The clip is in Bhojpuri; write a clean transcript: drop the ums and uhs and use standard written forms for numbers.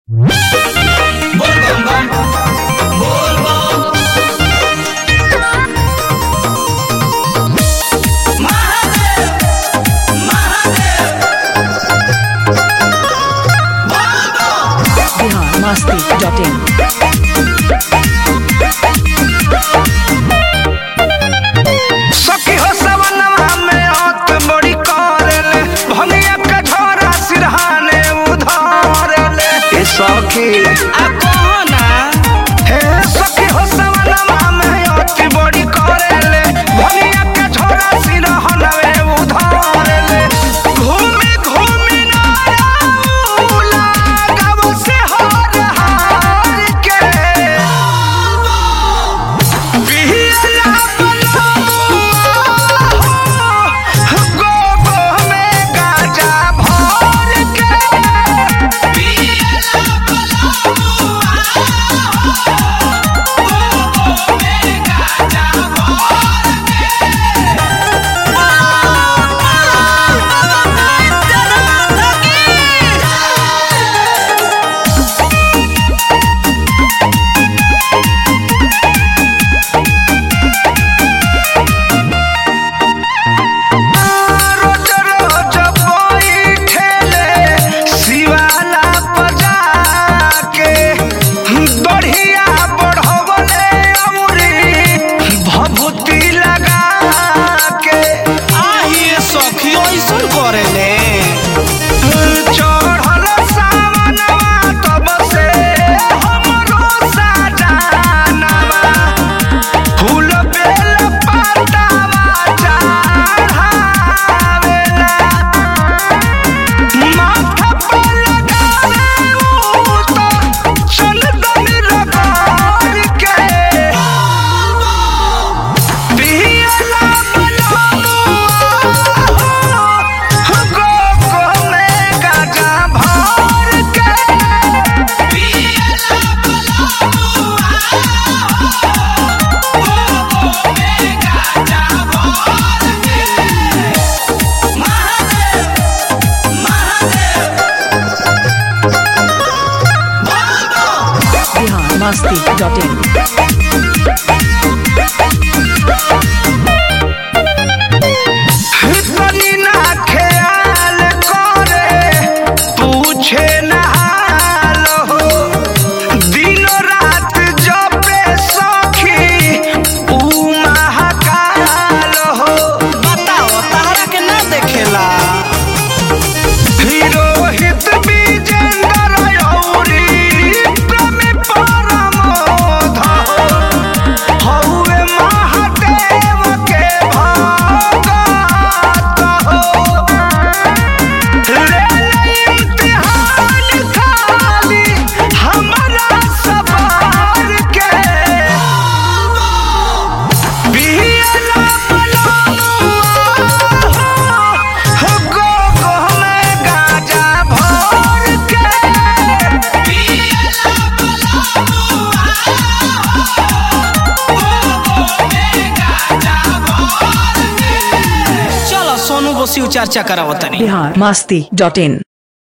सखी हो सवनवा में आत बड़ी करेले भंगिया के झोरा सिरहाने उधारेले ए सखी आ कोना हे सखी हो सवनवा में आत बड़ी करेले भंगिया के झोरा सिरहाने उधारेले घूमी घूमी नाया गाँव से हार हार के बिहिया तनी ना ख्याल करे पूछे ना हाल हो दिनो रात जपे सखी ऊ महाकाल हो बताओ तारा के ना देखेला रोहित विजेंद्र यौरी प्रेम परमोध हौवे महादेव के भगत हो ले इम्तिहान खाली हमरा सवार के बिहला गो गो में गाजा भर के चलो सोनू बसी चर्चा करावतनी biharmasti.in